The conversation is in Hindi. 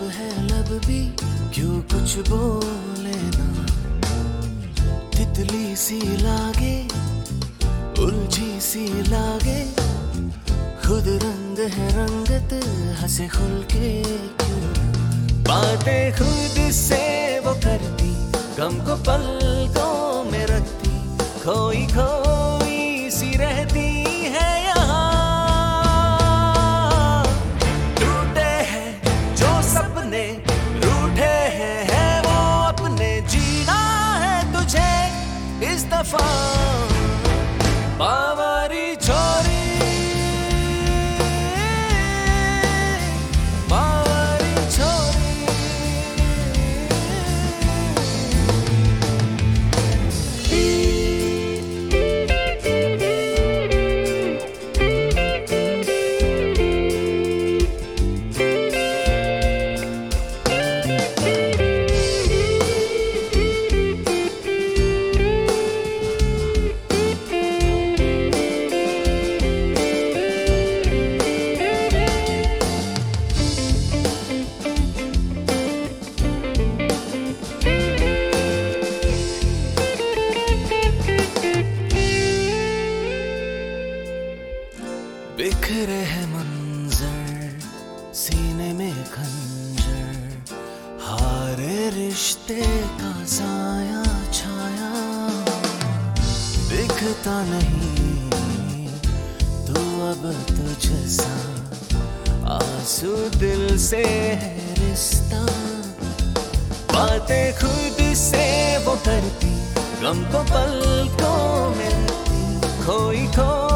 है लब भी क्यों कुछ बोले ना, तितली सी लागे उलझी सी लागे, खुद रंग है रंगत हंसे खुल के क्यों, बातें खुद से वो करती गम को पलकों में रखती, खोई खोई सी रहती है यहाँ। टूटे हैं जो सपने रूठे हैं वो अपने, जीना है तुझे इस दफा बावरी छोरी। बिखरे है मंजर सीने में खंजर, हारे रिश्ते का साया छाया, दिखता नहीं तू अब तुझसा, आंसू दिल से है रिश्ता, बातें खुद से वो करती गम को पलकों में रखती, खोई खोई